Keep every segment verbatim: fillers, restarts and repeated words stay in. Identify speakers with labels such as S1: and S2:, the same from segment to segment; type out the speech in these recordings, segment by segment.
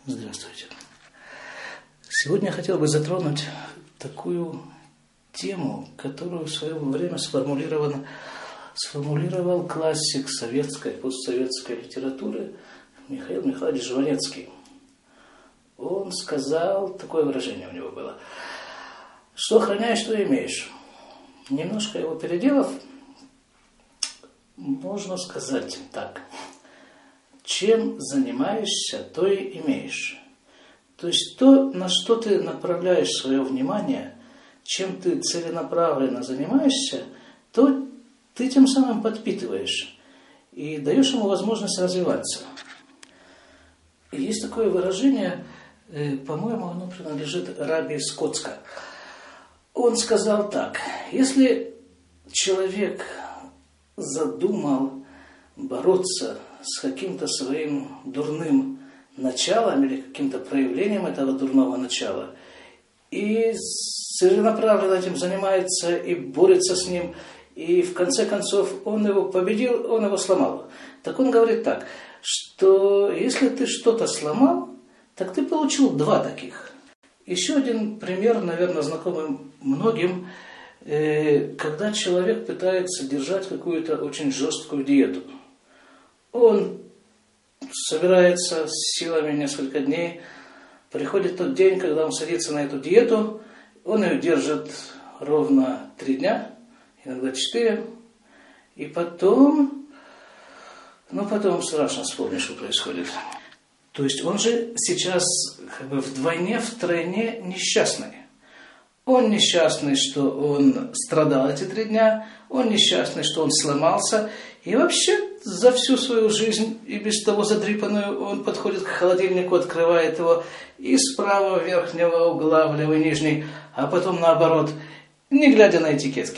S1: Здравствуйте. Сегодня я хотел бы затронуть такую тему, которую в свое время сформулировал, сформулировал классик советской, постсоветской литературы Михаил Михайлович Жванецкий. Он сказал, такое выражение у него было: что охраняешь, что имеешь. Немножко его переделав, можно сказать так: чем занимаешься, то и имеешь. То есть то, на что ты направляешь свое внимание, чем ты целенаправленно занимаешься, то ты тем самым подпитываешь и даешь ему возможность развиваться. И есть такое выражение, по-моему, оно принадлежит Раби Скотска. Он сказал так: если человек задумал бороться с каким-то своим дурным началом или каким-то проявлением этого дурного начала, и целенаправленно этим занимается и борется с ним, и в конце концов он его победил, он его сломал. Так он говорит так, что если ты что-то сломал, так ты получил два таких. Еще один пример, наверное, знакомый многим, когда человек пытается держать какую-то очень жесткую диету. Он собирается с силами несколько дней, приходит тот день, когда он садится на эту диету, он ее держит ровно три дня, иногда четыре, и потом, ну потом страшно вспомнить, что происходит. То есть он же сейчас как бы вдвойне, втройне несчастный. Он несчастный, что он страдал эти три дня, он несчастный, что он сломался, и вообще за всю свою жизнь, и без того задрипанную, он подходит к холодильнику, открывает его, и с правого верхнего угла в левый нижний, а потом наоборот, не глядя на этикетки.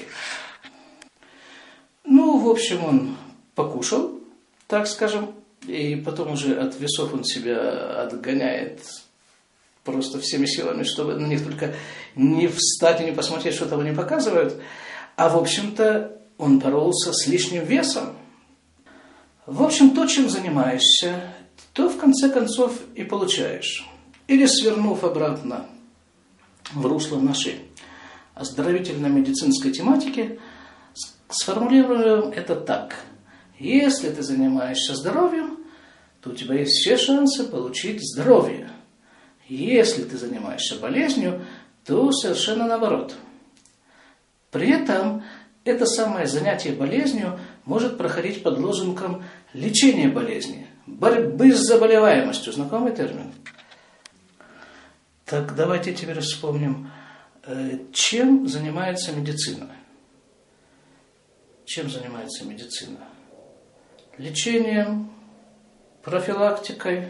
S1: Ну, в общем, он покушал, так скажем, и потом уже от весов он себя отгоняет просто всеми силами, чтобы на них только не встать и не посмотреть, что того не показывают. А в общем-то он боролся с лишним весом. В общем, то, чем занимаешься, то в конце концов и получаешь. Или свернув обратно в русло нашей оздоровительно-медицинской тематики, сформулируем это так. Если ты занимаешься здоровьем, то у тебя есть все шансы получить здоровье. Если ты занимаешься болезнью, то совершенно наоборот. При этом это самое занятие болезнью может проходить под лозунгом лечения болезни, борьбы с заболеваемостью. Знакомый термин? Так давайте теперь вспомним, чем занимается медицина. Чем занимается медицина? Лечением, профилактикой,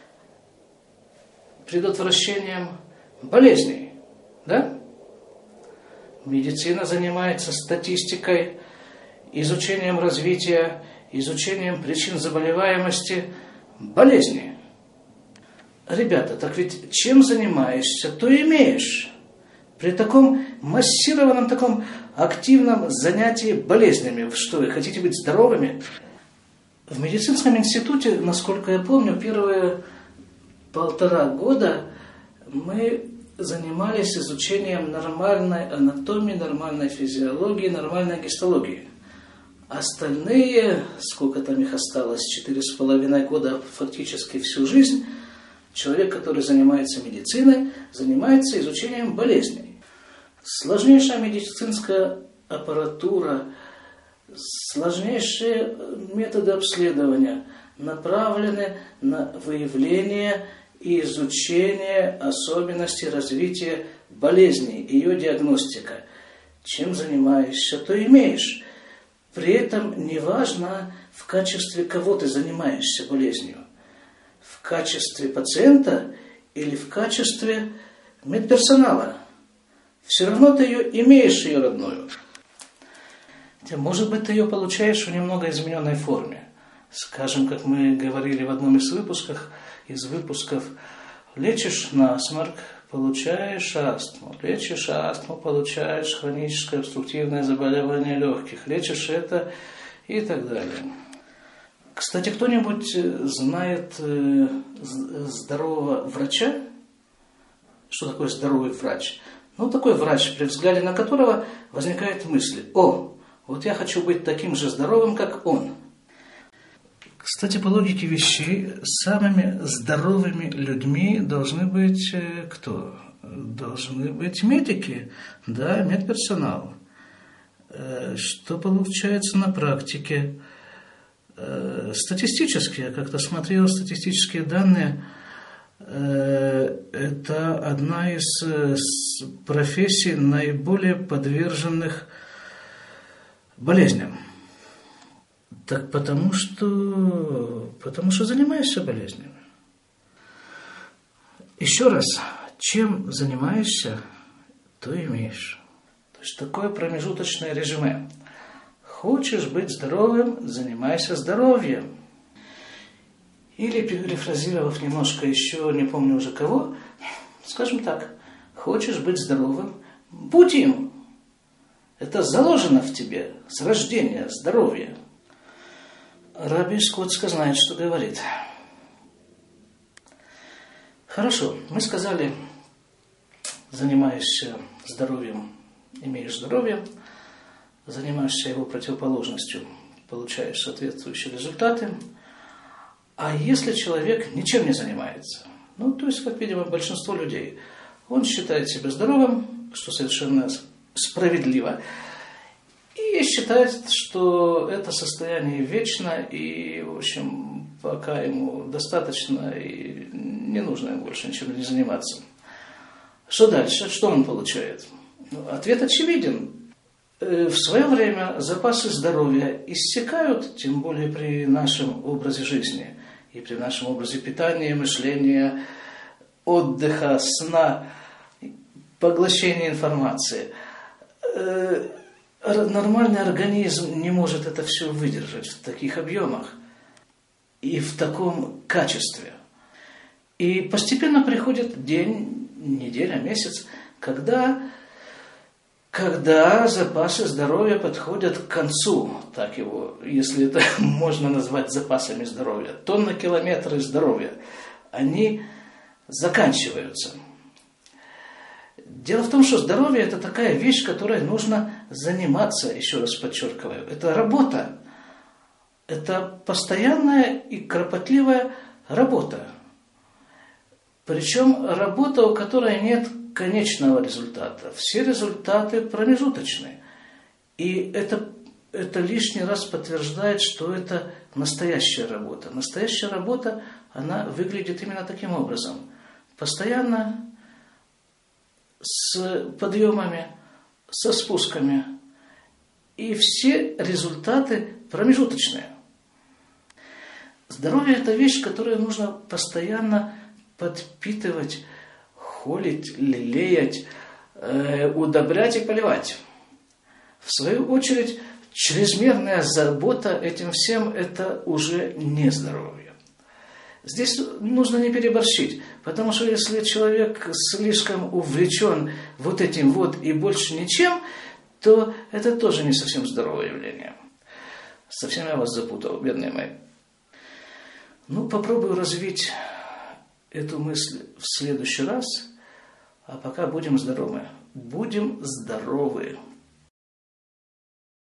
S1: предотвращением болезней. Да? Медицина занимается статистикой, изучением развития, изучением причин заболеваемости, болезней. Ребята, так ведь чем занимаешься, то имеешь. При таком массированном, таком активном занятии болезнями, что вы хотите быть здоровыми? В медицинском институте, насколько я помню, первые полтора года мы занимались изучением нормальной анатомии, нормальной физиологии, нормальной гистологии. Остальные, сколько там их осталось, четыре с половиной года, фактически всю жизнь, человек, который занимается медициной, занимается изучением болезней. Сложнейшая медицинская аппаратура, сложнейшие методы обследования направлены на выявление и изучение особенностей развития болезни, ее диагностика. Чем занимаешься, то имеешь. При этом неважно, в качестве кого ты занимаешься болезнью. В качестве пациента или в качестве медперсонала. Все равно ты ее имеешь, ее родную. Хотя, может быть, ты ее получаешь в немного измененной форме. Скажем, как мы говорили в одном из выпусков, из выпусков, лечишь насморк, получаешь астму. Лечишь астму, получаешь хроническое обструктивное заболевание легких. Лечишь это и так далее. Кстати, кто-нибудь знает здорового врача? Что такое здоровый врач? Ну, такой врач, при взгляде на которого возникает мысль: о, вот я хочу быть таким же здоровым, как он. Кстати, по логике вещей, самыми здоровыми людьми должны быть кто? Должны быть медики, да, медперсонал. Что получается на практике? Статистически, я как-то смотрел статистические данные, это одна из профессий, наиболее подверженных болезням. Так потому что, потому что занимаешься болезнями. Еще раз, чем занимаешься, то имеешь. То есть такое промежуточное резюме. Хочешь быть здоровым, занимайся здоровьем. Или, перефразировав немножко еще, не помню уже кого, скажем так: хочешь быть здоровым, будь им. Это заложено в тебе с рождения, здоровье. Раби Скотска знает, что говорит. Хорошо, мы сказали, занимаешься здоровьем, имеешь здоровье, занимаешься его противоположностью, получаешь соответствующие результаты. А если человек ничем не занимается, ну, то есть, как, видимо, большинство людей, он считает себя здоровым, что совершенно справедливо, и считает, что это состояние вечно, и, в общем, пока ему достаточно, и не нужно ему больше ничем не заниматься. Что дальше? Что он получает? Ну, ответ очевиден. В свое время запасы здоровья иссякают, тем более при нашем образе жизни, и при нашем образе питания, мышления, отдыха, сна, поглощения информации. Нормальный организм не может это все выдержать в таких объемах и в таком качестве. И постепенно приходит день, неделя, месяц, когда, когда запасы здоровья подходят к концу, так его, если это можно назвать запасами здоровья, тонны-километры здоровья, они заканчиваются. Дело в том, что здоровье – это такая вещь, которой нужно заниматься, еще раз подчеркиваю. Это работа. Это постоянная и кропотливая работа. Причем работа, у которой нет конечного результата. Все результаты промежуточные. И это, это лишний раз подтверждает, что это настоящая работа. Настоящая работа, она выглядит именно таким образом. Постоянно, с подъемами, со спусками. И все результаты промежуточные. Здоровье – это вещь, которую нужно постоянно подпитывать, холить, лелеять, э, удобрять и поливать. В свою очередь, чрезмерная забота этим всем – это уже не здоровье. Здесь нужно не переборщить, потому что если человек слишком увлечен вот этим вот и больше ничем, то это тоже не совсем здоровое явление. Совсем я вас запутал, бедные мои. Ну, попробую развить эту мысль в следующий раз, а пока будем здоровы. Будем здоровы.